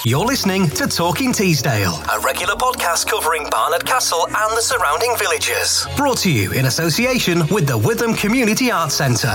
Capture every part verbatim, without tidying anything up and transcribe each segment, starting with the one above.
You're listening to Talking Teesdale, a regular podcast covering Barnard Castle and the surrounding villages. Brought to you in association with the Witham Community Arts Centre.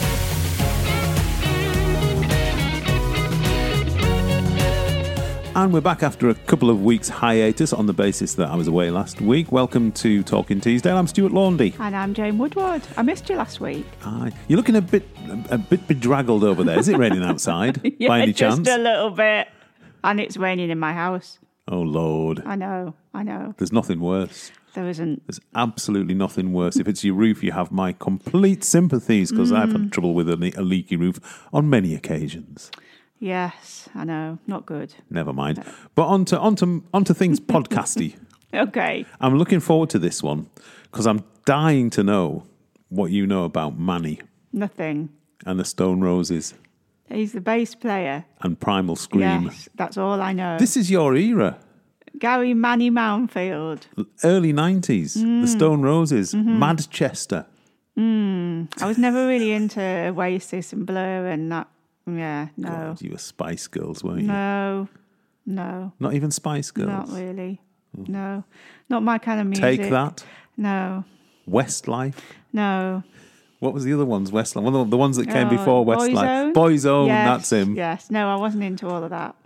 And we're back after a couple of weeks hiatus on the basis that I was away last week. Welcome to Talking Teesdale. I'm Stuart Laundy. And I'm Jane Woodward. I missed you last week. Aye. You're looking a bit a bit bedraggled over there. Is it raining outside yeah, by any chance? Just a little bit. And it's raining in my house. Oh, Lord. I know, I know. There's nothing worse. There isn't. There's absolutely nothing worse. If it's your roof, you have my complete sympathies because mm. I've had trouble with a, le- a leaky roof on many occasions. Yes, I know. Not good. Never mind. No. But on to, on to, on to things podcasty. Okay. I'm looking forward to this one because I'm dying to know what you know about Manny. Nothing. And the Stone Roses. He's the bass player. And Primal Scream. Yes, that's all I know. This is your era. Gary Manny Mounfield. Early nineties. Mm. The Stone Roses. Mm-hmm. Manchester. Mm. I was never really into Oasis and Blur and that. Yeah, no. God, you were Spice Girls, weren't you? No, no. Not even Spice Girls? Not really. Oh. No. Not my kind of music. Take That? No. Westlife? No. What was the other ones? Westlife? One of the, the ones that came oh, before Westlife. Boyzone? Boyzone, yes, that's him. Yes. No, I wasn't into all of that.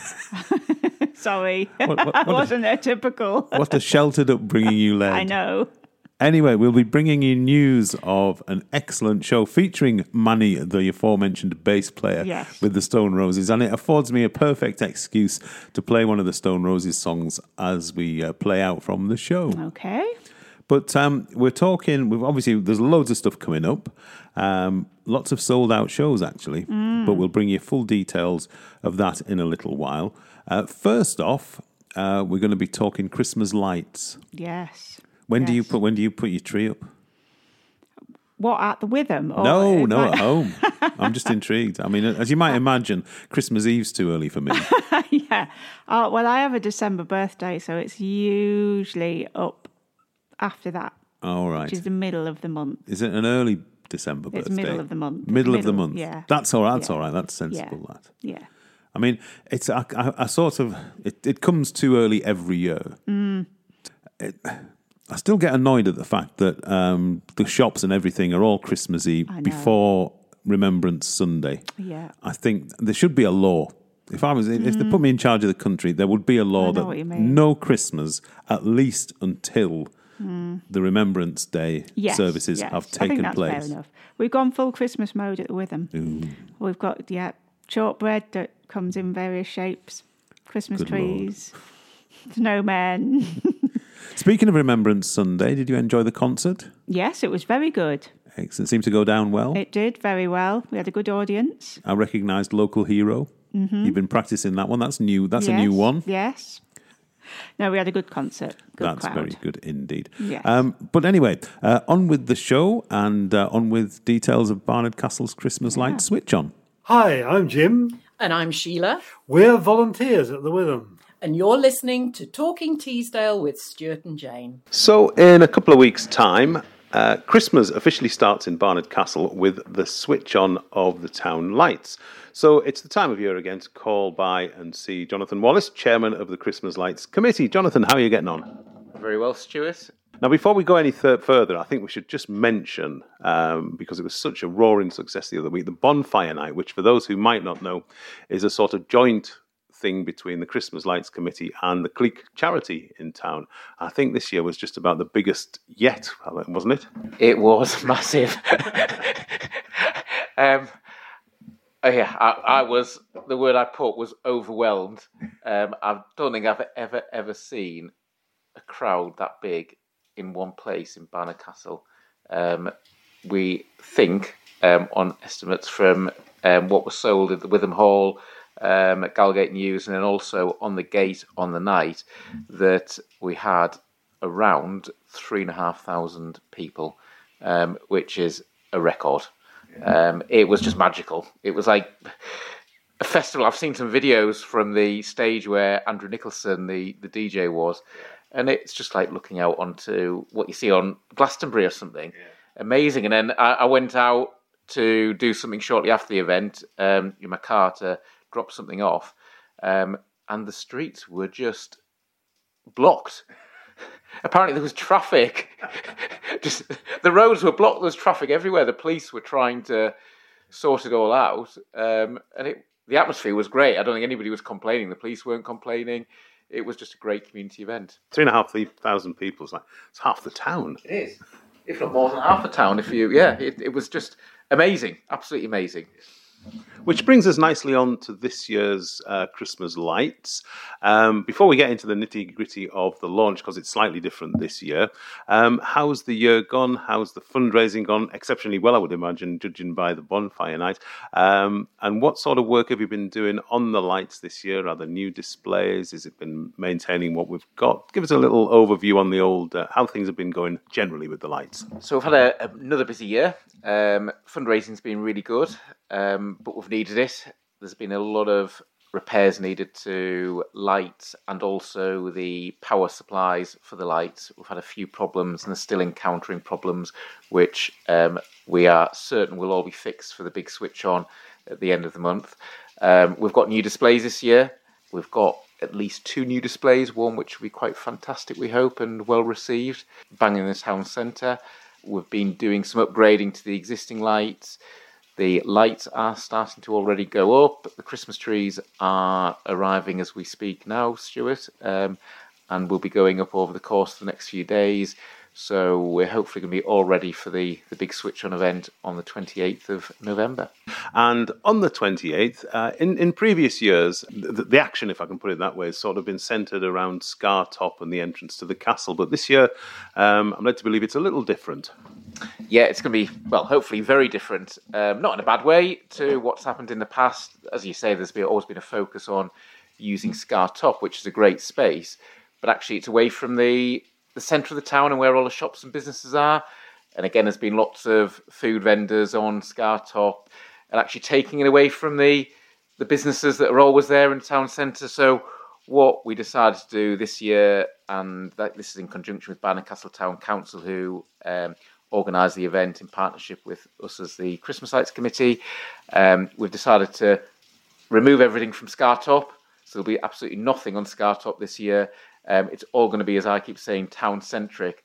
Sorry. What, what, what I wasn't a, a typical. What a sheltered upbringing you led. I know. Anyway, we'll be bringing you news of an excellent show featuring Manny, the aforementioned bass player, yes. with the Stone Roses. And it affords me a perfect excuse to play one of the Stone Roses songs as we uh, play out from the show. Okay. But um, we're talking, we've obviously, there's loads of stuff coming up. Um, lots of sold out shows, actually. Mm. But we'll bring you full details of that in a little while. Uh, first off, uh, we're going to be talking Christmas lights. Yes. When yes. do you put When do you put your tree up? What, at the Witham? Or no, no, at home. I'm just intrigued. I mean, as you might imagine, Christmas Eve's too early for me. yeah. Uh, well, I have a December birthday, so it's usually up after that. All right. Which is the middle of the month. Is it an early December birthday? It's middle of the month. Middle, middle of the month. Yeah. That's all right. That's yeah. all right. That's sensible. Yeah. That. Yeah. I mean, it's I, I, I sort of it, it comes too early every year. Mm. It, I still get annoyed at the fact that um, the shops and everything are all Christmassy before Remembrance Sunday. Yeah. I think there should be a law. If I was, mm. if they put me in charge of the country, there would be a law that no Christmas, at least until mm. the Remembrance Day yes, services yes. have taken I think that's place. Fair enough. We've gone full Christmas mode at the Witham. Ooh. We've got yeah shortbread that comes in various shapes, Christmas Good trees, snowmen. Speaking of Remembrance Sunday, did you enjoy the concert? Yes, it was very good. Excellent. Seemed to go down well. It did very well. We had a good audience. I recognised Local Hero. Mm-hmm. You've been practising that one. That's new. That's yes, a new one. Yes. No, we had a good concert. Good That's crowd. very good indeed. Yes. Um, but anyway, uh, on with the show and uh, on with details of Barnard Castle's Christmas yeah. light switch on. Hi, I'm Jim. And I'm Sheila. We're volunteers at the Witham. And you're listening to Talking Teesdale with Stuart and Jane. So in a couple of weeks' time, uh, Christmas officially starts in Barnard Castle with the switch on of the town lights. So it's the time of year again to call by and see Jonathan Wallace, Chairman of the Christmas Lights Committee. Jonathan, how are you getting on? Very well, Stuart. Now, before we go any th- further, I think we should just mention, um, because it was such a roaring success the other week, the Bonfire Night, which for those who might not know, is a sort of joint thing between the Christmas Lights Committee and the Cleek charity in town. I think this year was just about the biggest yet, wasn't it? It was massive. um, oh yeah, I, I was, the word I put was overwhelmed. Um, I don't think I've ever, ever seen a crowd that big in one place in Barnard Castle. Um, we think, um, on estimates from um, what was sold at the Witham Hall, Um, at Gallgate News, and then also on the gate on the night, that we had around three and a half thousand people, um, which is a record. Um, it was just magical. It was like a festival. I've seen some videos from the stage where Andrew Nicholson, the, the D J, was, and it's just like looking out onto what you see on Glastonbury or something. Yeah. Amazing. And then I, I went out to do something shortly after the event um, in my car to drop something off, um, and the streets were just blocked. Apparently there was traffic. Just the roads were blocked. There was traffic everywhere. The police were trying to sort it all out, um, and it, the atmosphere was great. I don't think anybody was complaining. The police weren't complaining. It was just a great community event. Three and a half thousand people. It's like it's half the town. It is, if not more than half the town. If you, yeah, it, it was just amazing, absolutely amazing. Which brings us nicely on to this year's uh, Christmas lights. Um, before we get into the nitty-gritty of the launch, because it's slightly different this year, um, how's the year gone? How's the fundraising gone? Exceptionally well, I would imagine, judging by the bonfire night. Um, and what sort of work have you been doing on the lights this year? Are there new displays? Has it been maintaining what we've got? Give us a little overview on the old, uh, how things have been going generally with the lights. So we've had a, another busy year. Um, fundraising's been really good. Um, but we've needed it. There's been a lot of repairs needed to lights and also the power supplies for the lights. We've had a few problems and are still encountering problems, which um, we are certain will all be fixed for the big switch on at the end of the month. Um, we've got new displays this year. We've got at least two new displays, one which will be quite fantastic, we hope, and well received, banging in the town centre. We've been doing some upgrading to the existing lights. The lights are starting to already go up. The Christmas trees are arriving as we speak now, Stuart, um, and will be going up over the course of the next few days. So we're hopefully going to be all ready for the, the big switch-on event on the twenty-eighth of November. And on the twenty-eighth, uh, in, in previous years, the, the action, if I can put it that way, has sort of been centred around Scartop and the entrance to the castle. But this year, um, I'm led to believe it's a little different. Yeah, it's going to be, well, hopefully very different. Um, not in a bad way to what's happened in the past. As you say, there's been, always been a focus on using Scartop, which is a great space. But actually, it's away from the... the centre of the town and where all the shops and businesses are. And again, there's been lots of food vendors on Scartop and actually taking it away from the the businesses that are always there in the town centre. So what we decided to do this year, and that this is in conjunction with Barnard Castle Town Council, who um, organised the event in partnership with us as the Christmas Lights Committee, um, we've decided to remove everything from Scartop. So there'll be absolutely nothing on Scartop this year. Um, it's all going to be, as I keep saying, town-centric.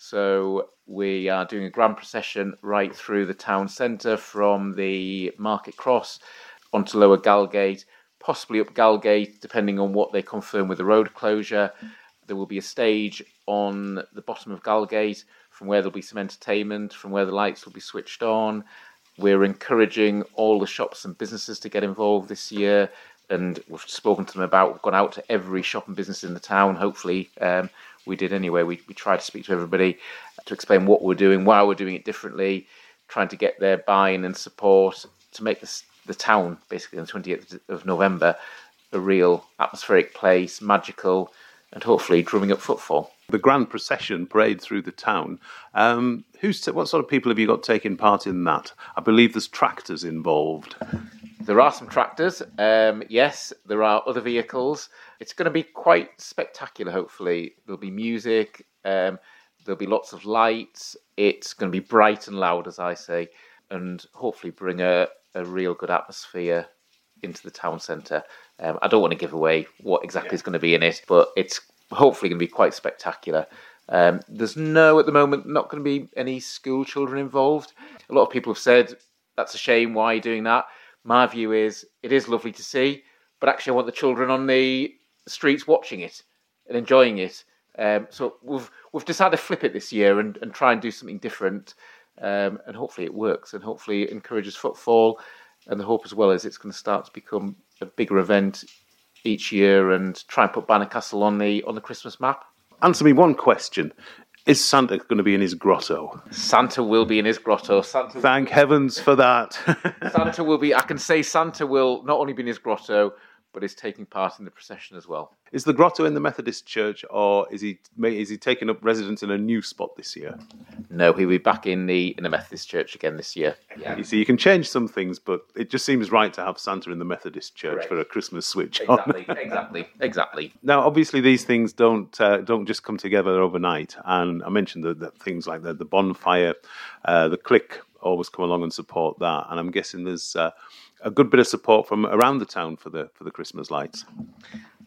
So we are doing a grand procession right through the town centre from the Market Cross onto Lower Gallgate, possibly up Gallgate, depending on what they confirm with the road closure. There will be a stage on the bottom of Gallgate from where there'll be some entertainment, from where the lights will be switched on. We're encouraging all the shops and businesses to get involved this year. And we've spoken to them about, we've gone out to every shop and business in the town. Hopefully, um, we did anyway. We, we tried to speak to everybody to explain what we're doing, why we're doing it differently, trying to get their buy-in and support to make this, the town, basically on the twenty-eighth of November, a real atmospheric place, magical, and hopefully drumming up footfall. The grand procession parade through the town. Um, who's what sort of people have you got taking part in that? I believe there's tractors involved. There are some tractors, um, yes, there are other vehicles. It's going to be quite spectacular, hopefully. There'll be music, um, there'll be lots of lights. It's going to be bright and loud, as I say, and hopefully bring a, a real good atmosphere into the town centre. Um, I don't want to give away what exactly is going to be in it, but it's hopefully going to be quite spectacular. Um, there's no, at the moment, not going to be any school children involved. A lot of people have said, that's a shame, why are you doing that? My view is, it is lovely to see, but actually I want the children on the streets watching it and enjoying it. Um, so we've we've decided to flip it this year and, and try and do something different. Um, and hopefully it works, and hopefully it encourages footfall. And the hope as well is it's going to start to become a bigger event each year and try and put Barnard Castle on the on the Christmas map. Answer me one question. Is Santa going to be in his grotto? Santa will be in his grotto. Santa Thank heavens for that. Santa will be, I can say Santa will not only be in his grotto, but is taking part in the procession as well. Is the grotto in the Methodist Church, or is he is he taking up residence in a new spot this year? No, he'll be back in the in the Methodist Church again this year. Yeah. You see, you can change some things, but it just seems right to have Santa in the Methodist Church Correct. For a Christmas switch exactly, on. exactly, exactly. Now, obviously, these things don't uh, don't just come together overnight. And I mentioned that, that things like the, the bonfire, uh, the click always come along and support that. And I'm guessing there's uh, a good bit of support from around the town for the for the Christmas lights.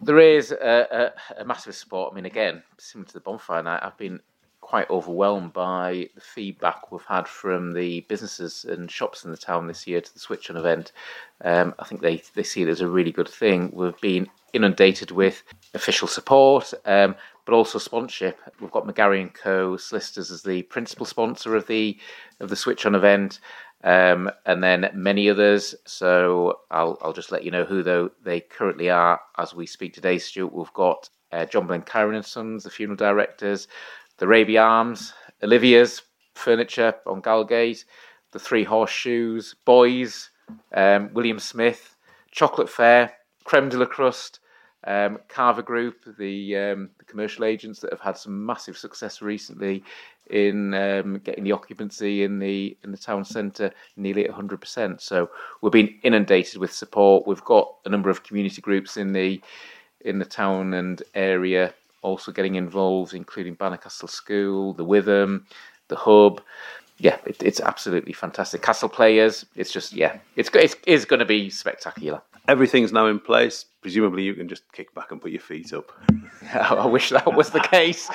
There is a, a, a massive support. I mean, again, similar to the bonfire night, I've been quite overwhelmed by the feedback we've had from the businesses and shops in the town this year to the Switch On event. Um, I think they, they see it as a really good thing. We've been inundated with official support, um, but also sponsorship. We've got McGarry and Co. Solicitors as the principal sponsor of the of the Switch On event, um, and then many others. So I'll I'll just let you know who though they currently are as we speak today, Stuart. We've got uh, John Blencairn and Sons, the funeral directors, the Raby Arms, Olivia's Furniture on Galgate, the Three Horseshoes, Boys, um, William Smith, Chocolate Fair, Creme de la Crust, um, Carver Group, the, um, the commercial agents that have had some massive success recently in um, getting the occupancy in the in the town centre nearly at one hundred percent. So we've been inundated with support. We've got a number of community groups in the in the town and area also getting involved, including Bannercastle School, the Witham, the Hub. Yeah, it, it's absolutely fantastic. Castle Players, it's just, yeah, it's, it's, it's going to be spectacular. Everything's now in place. Presumably you can just kick back and put your feet up. I wish that was the case.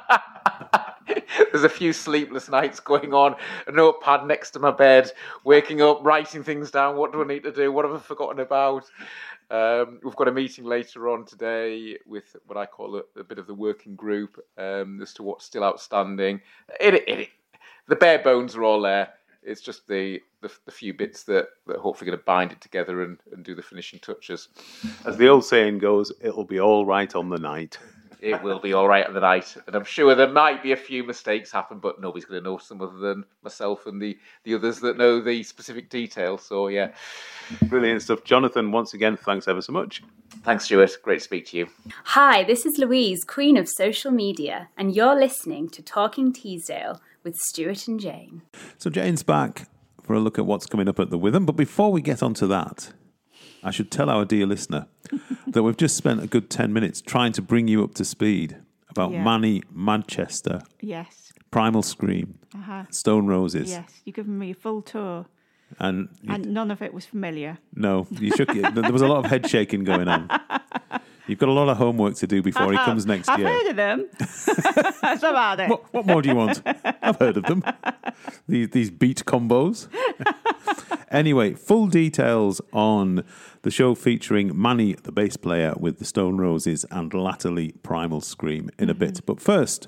There's a few sleepless nights going on, a notepad next to my bed, waking up, writing things down. What do I need to do? What have I forgotten about? Um, we've got a meeting later on today with what I call a, a bit of the working group um, as to what's still outstanding. It, it, it, the bare bones are all there. It's just the, the, the few bits that, that are hopefully going to bind it together and, and do the finishing touches. As the old saying goes, it'll be all right on the night. It will be all right on the night. And I'm sure there might be a few mistakes happen, but nobody's going to know some other than myself and the, the others that know the specific details. So, yeah. Brilliant stuff. Jonathan, once again, thanks ever so much. Thanks, Stuart. Great to speak to you. Hi, this is Louise, Queen of Social Media, and you're listening to Talking Teesdale with Stuart and Jane. So Jane's back for a look at what's coming up at the Witham. But before we get on to that, I should tell our dear listener that we've just spent a good ten minutes trying to bring you up to speed about Yeah. Manny, Manchester, Yes. Primal Scream, Uh-huh. Stone Roses. Yes. You've given me a full tour, And, you, and none of it was familiar. no, you shook it. There was a lot of head shaking going on. You've got a lot of homework to do before he comes next I've year. heard of them. That's about it. What, what more do you want? I've heard of them. These, these beat combos. Anyway, full details on the show featuring Manny, the bass player, with the Stone Roses, and latterly Primal Scream in a Mm-hmm. bit. But first,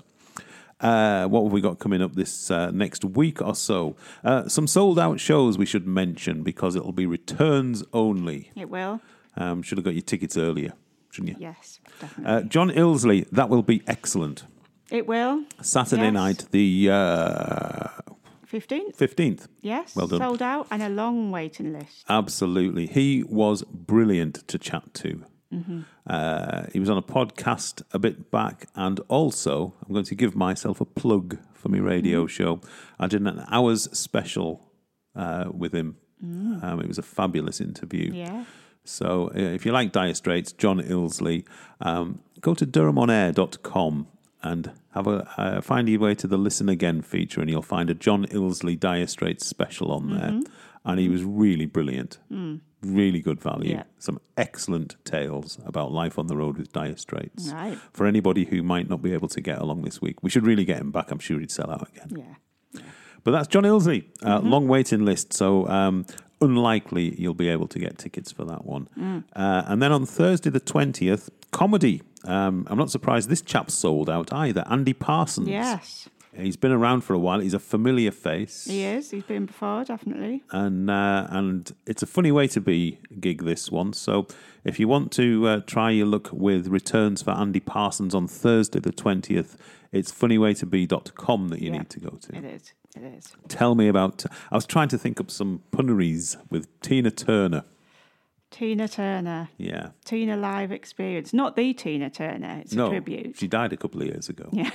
uh, what have we got coming up this uh, next week or so? Uh, some sold-out shows we should mention because it'll be returns only. It will. Um, should have got your tickets earlier, shouldn't you? Yes, definitely. Uh, John Ilsley, that will be excellent. It will. Saturday Yes. night, the uh, fifteenth. fifteenth. Yes. Well done. Sold out and a long waiting list. Absolutely. He was brilliant to chat to. Mm-hmm. Uh, he was on a podcast a bit back, and also, I'm going to give myself a plug for my radio Mm-hmm. show. I did an hour's special uh, with him. Mm. Um, it was a fabulous interview. Yeah. So uh, if you like Dire Straits, John Ilsley, um, go to durham on air dot com and have a uh, find your way to the Listen Again feature, and you'll find a John Ilsley Dire Straits special on there. Mm-hmm. And he was really brilliant. Mm. Really good value. Yeah. Some excellent tales about life on the road with Dire Straits. Right. For anybody who might not be able to get along this week. We should really get him back. I'm sure he'd sell out again. Yeah. But that's John Ilsley. Uh, Mm-hmm. Long waiting list. So um, unlikely you'll be able to get tickets for that one. Mm. Uh, and then on Thursday the twentieth, comedy. Um, I'm not surprised this chap's sold out either. Andy Parsons. Yes. He's been around for a while. He's a familiar face. He is. He's been before, definitely. And uh, and it's a funny way to be gig, this one. So if you want to uh, try your luck with returns for Andy Parsons on Thursday the twentieth, it's funny way to be dot com that you Yeah. need to go to. It is. It is. Tell me about... I was trying to think up some punneries with Tina Turner. Tina Turner. Yeah. Tina Live Experience. Not the Tina Turner. It's No, a tribute. she died a couple of years ago. Yeah.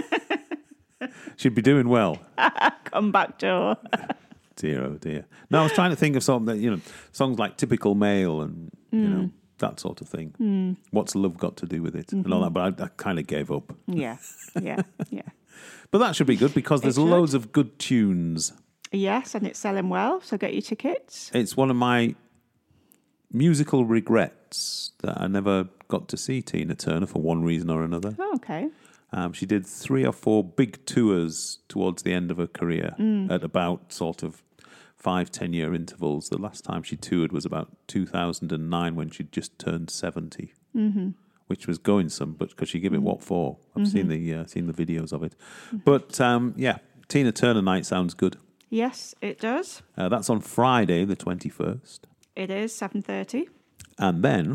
She'd be doing well. Comeback tour. Dear, oh dear. No, I was trying to think of something that, you know, songs like Typical Male and, you know, that sort of thing. Mm. What's love got to do with it? And all that, but I, I kind of gave up. Yeah. Yeah. Yeah. But that should be good because there's It should. loads of good tunes. Yes, and it's selling well, so get your tickets. It's one of my musical regrets that I never got to see Tina Turner for one reason or another. Oh, okay. Um, she did three or four big tours towards the end of her career at about sort of five, ten year intervals. The last time she toured was about two thousand nine when she'd just turned seventy, mm-hmm. which was going some, but because she gave it what for? I've mm-hmm. seen the uh, seen the videos of it. Mm-hmm. But um, yeah, Tina Turner night sounds good. Yes, it does. Uh, that's on Friday, the twenty-first. It is seven thirty. And then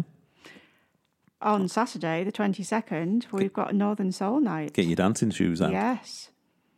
on Saturday, the twenty-second, we've got Northern Soul Night. Get your dancing shoes out. Yes.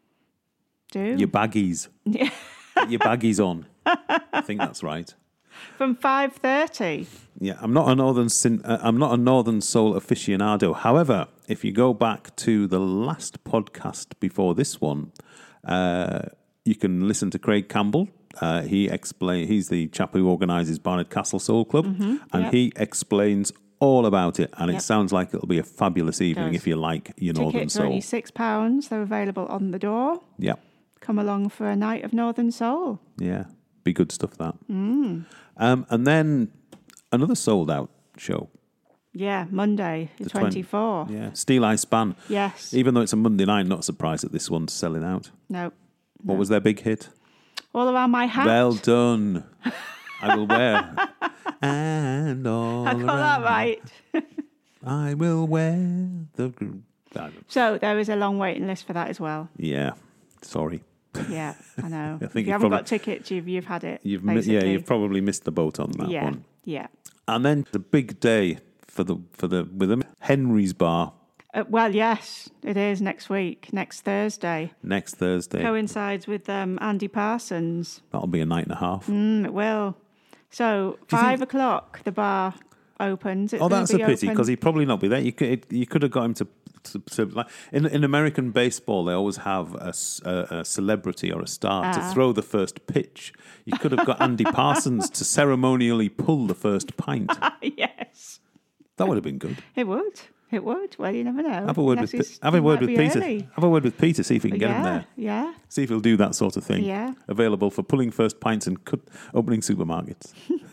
Do. Your baggies. Yeah. Get your baggies on. I think that's right. From five thirty. Yeah, I'm not a Northern Sin- uh, I'm not a Northern Soul aficionado. However, if you go back to the last podcast before this one, uh, you can listen to Craig Campbell. Uh, he explain he's the chap who organises Barnard Castle Soul Club, mm-hmm. and yep. he explains all about it, and yep. it sounds like it'll be a fabulous evening if you like your Northern Tickets Soul. are only six pounds. They're available on the door. Yeah. Come along for a night of Northern Soul. Yeah, be good stuff that. Mm. Um, and then another sold out show. Yeah, Monday, the, the twenty-fourth. twenty, yeah, Steel Eye Span. Yes. Even though it's a Monday night, not surprised that this one's selling out. No. What no. was their big hit? All Around My Hat. Well done. I will wear. And all I got that right. I will wear the... So there is a long waiting list for that as well. Yeah. Sorry. Yeah, I know. I think if you you've haven't probably, got tickets, you've you've had it. You've mi- yeah, you've probably missed the boat on that yeah, one. Yeah. And then the big day for the for the with them Henry's Bar. Uh, well, yes, it is next week, next Thursday. Next Thursday. Coincides with um, Andy Parsons. That'll be a night and a half. Mm, it will. So five think... o'clock, the bar opens. It's oh, that's a pity open... because he'd probably not be there. You could you could have got him to. To, to, like in in American baseball, they always have a, a, a celebrity or a star ah. to throw the first pitch. You could have got Andy Parsons to ceremonially pull the first pint. Yes, that would have been good. It would. It would. Well, you never know. Have a word with have a word with Peter. Early. Have a word with Peter. See if we can get yeah, him there. Yeah. See if he'll do that sort of thing. Yeah. Available for pulling first pints and cut, opening supermarkets.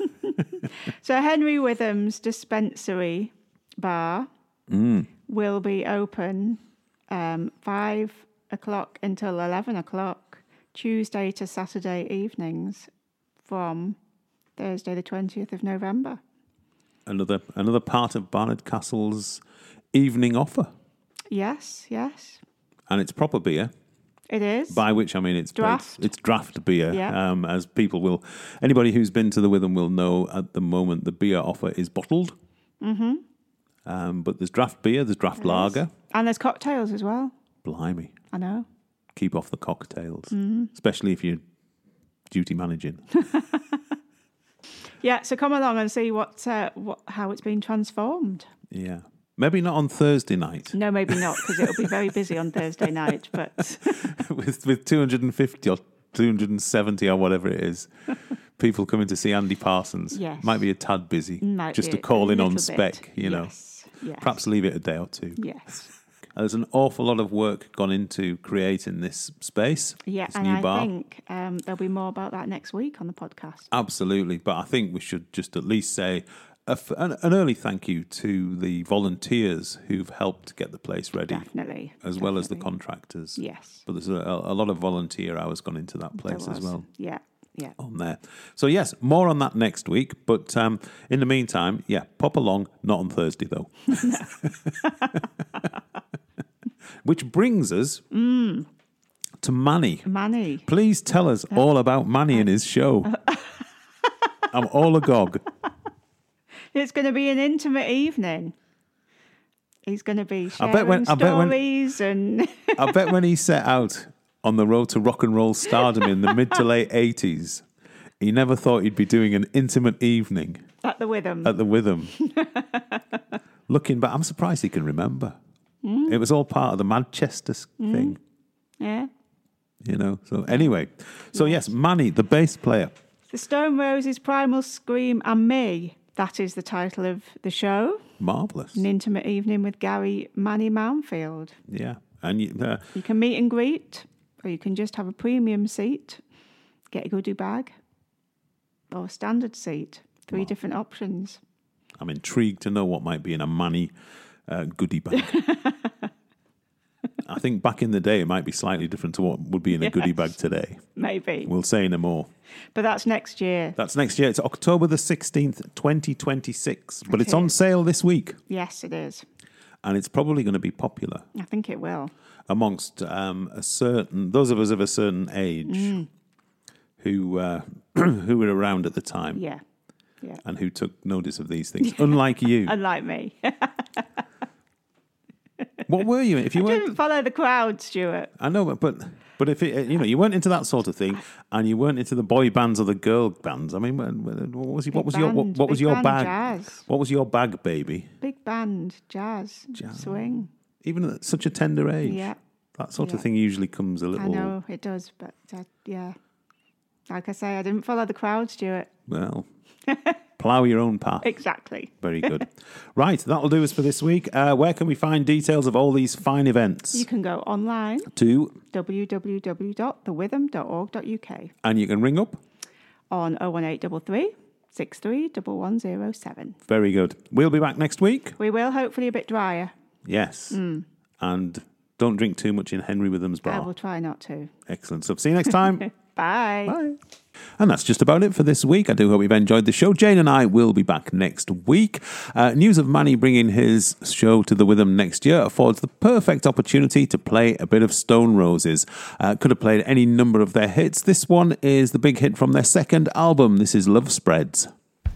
So Henry Witham's dispensary bar mm. will be open um, five o'clock until eleven o'clock, Tuesday to Saturday evenings, from Thursday the twentieth of November. Another another part of Barnard Castle's evening offer. Yes, yes. And it's proper beer. It is. By which I mean it's draft. It's, it's draft beer. Yeah. Um, as people will, anybody who's been to the Witham will know. At the moment, the beer offer is bottled. Mm-hmm. Um, but there's draft beer, there's draft there lager, is. And there's cocktails as well. Blimey! I know. Keep off the cocktails, mm-hmm. especially if you're duty managing. Yeah. So come along and see what uh, what how it's been transformed. Yeah. Maybe not on Thursday night. No, maybe not, because it'll be very busy on Thursday night. But with with two hundred fifty or two hundred seventy or whatever it is, people coming to see Andy Parsons. Yes. Might be a tad busy. Might just be to call a in on little spec, bit. you know. Yes. Yes. Perhaps leave it a day or two. Yes. There's an awful lot of work gone into creating this space. Yeah, this and new I bar. think um, there'll be more about that next week on the podcast. Absolutely, but I think we should just at least say a f- an, an early thank you to the volunteers who've helped get the place ready. Definitely. As definitely. well as the contractors. Yes. But there's a, a lot of volunteer hours gone into that place as well. Yeah, yeah. On there. So, yes, more on that next week. But um, in the meantime, yeah, pop along. Not on Thursday, though. Which brings us mm. to Manny. Manny. Please tell us all about Manny and his show. I'm all agog. It's going to be an intimate evening. He's going to be sharing I bet when, stories I bet when, and... I bet when he set out on the road to rock and roll stardom in the mid to late eighties, he never thought he'd be doing an intimate evening. At the Witham. At the Witham. Looking back, I'm surprised he can remember. Mm. It was all part of the Manchester mm. thing. Yeah. You know, so anyway. So yes, Manny, the bass player. The Stone Roses, Primal Scream and Me. That is the title of the show. Marvellous. An intimate evening with Gary Manny Mounfield. Yeah. And you, uh, you can meet and greet, or you can just have a premium seat, get a goodie bag, or a standard seat. Three wow. different options. I'm intrigued to know what might be in a Manny uh, goodie bag. I think back in the day, it might be slightly different to what would be in a Yes. goodie bag today. Maybe. We'll say no more. But that's next year. That's next year. It's October the sixteenth, twenty twenty-six. But It it's on is. sale this week. Yes, it is. And it's probably going to be popular I think it will. amongst um, a certain, those of us of a certain age Mm. who uh, who were around at the time Yeah. Yeah. and who took notice of these things. Unlike you. Unlike me. What were you? If you I weren't, didn't follow the crowd, Stuart. I know, but but but if it, you know, you weren't into that sort of thing, and you weren't into the boy bands or the girl bands. I mean, when- when- what was what Big was your what, band, what was big your band bag? jazz. What was your bag, baby? Big band, jazz, swing. Even at such a tender age, Yeah. that sort of Yeah. thing usually comes a I little. know it does, but uh, yeah. Like I say, I didn't follow the crowd, Stuart. Well, plough your own path. Exactly. Very good. Right, that'll do us for this week. Uh, where can we find details of all these fine events? You can go online To w w w dot the witham dot org dot u k and you can ring up. on oh one eight three three, six three one one zero seven. Very good. We'll be back next week. We will, hopefully a bit drier. Yes. And don't drink too much in Henry Witham's I bar. will try not to. Excellent stuff. See you next time. Bye. Bye. And that's just about it for this week. I do hope you've enjoyed the show. Jane and I will be back next week. Uh, news of Manny bringing his show to the Witham next year affords the perfect opportunity to play a bit of Stone Roses. Uh, could have played any number of their hits. This one is the big hit from their second album. This is Love Spreads.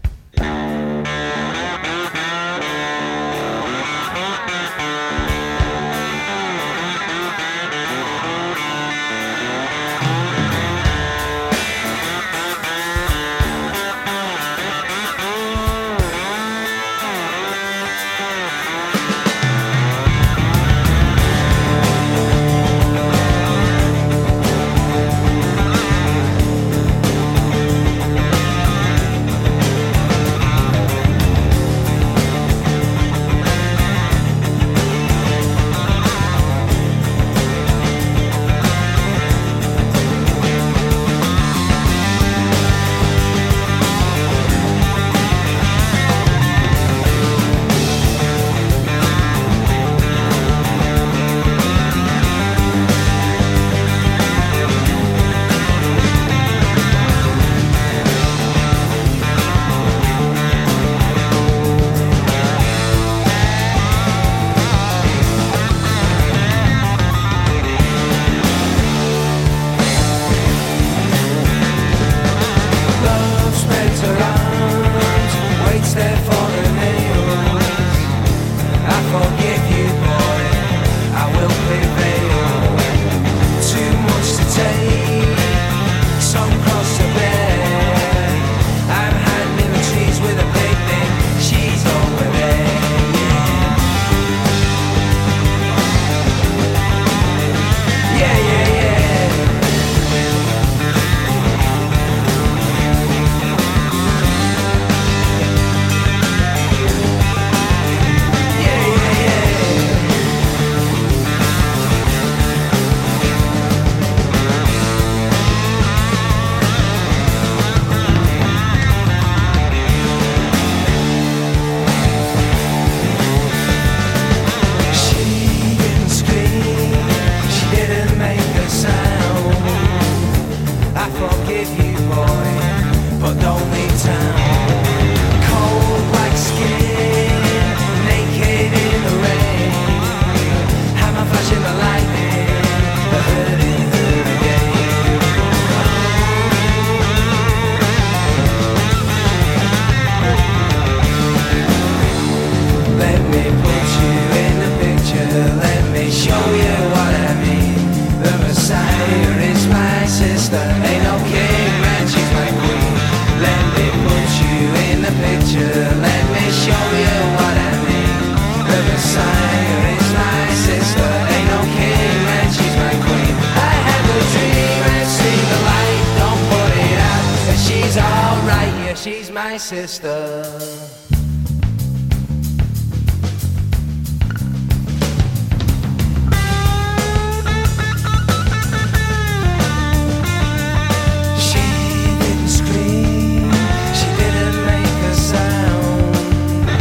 Love spreads around, waits there for the nails. I forgive you, boy, I will prevail. Too much to take, some cross to bear. I'm handling the trees with a big thing, she's over there. Yeah, yeah, yeah. She didn't scream, she didn't make a sound. I forgive you, boy, but don't leave town. Cold like skin, naked in the rain. Hammer flashing the lightning, the hurting her again. Let me put you in the picture, let me show you what I mean. The Messiah is my sister, ain't no king, man, she's my queen. Let me put you in the picture, let me show you what I mean. The Messiah is my sister, ain't no king, man, she's my queen. I had a dream and seen the light, don't put it out, and she's alright, yeah, she's my sister. She didn't scream, she didn't make a sound.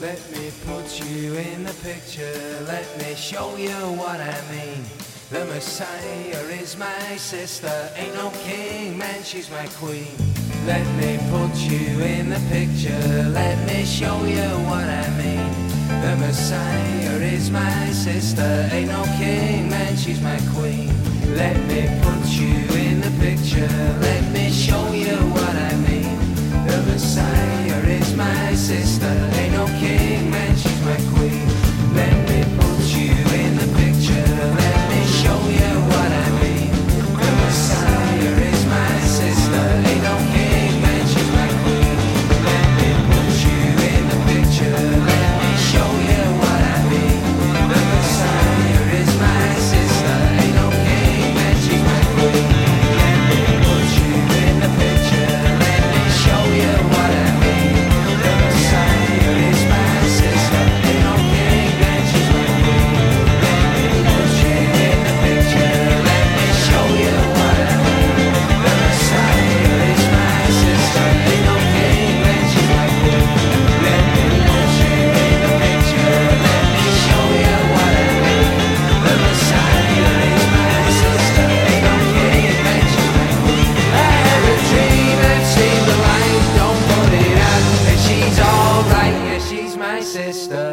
Let me put you in the picture, let me show you what I mean. The Messiah is my sister, ain't no king, man, she's my queen. Let me put you in the picture, let me show you what I mean. The Messiah is my sister, ain't no king, man, she's my queen. Let me put you in the picture, let me show you what I mean. The Messiah is my sister, ain't no king, man, she's my queen. Let me put you in the picture, let me show you what I mean. The Messiah is my sister, ain't no king, man, she's my queen. Let me put you in the picture, let me show you what I mean. The Messiah is my sister, ain't no king, man, she's my queen. Let me put you in the picture, let me show you what I mean. The Messiah is my sister, ain't no king, man, she's my queen. Let me put you in the picture, let me show you what I mean. The Messiah is my sister, ain't no king, man, she's my queen. Let me put you in the picture, let me show you what I mean. The Messiah is my sister, ain't no king, man, she's my queen. I had a dream that seemed the light, don't put it out, and she's alright, yeah, she's my sister.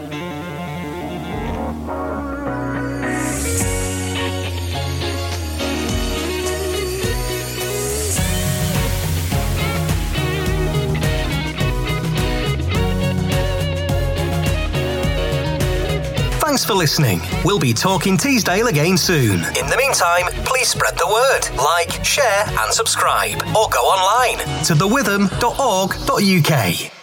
Thanks for listening. We'll be talking Teesdale again soon. In the meantime, please spread the word, like, share and subscribe, or go online to the witham dot org dot U K.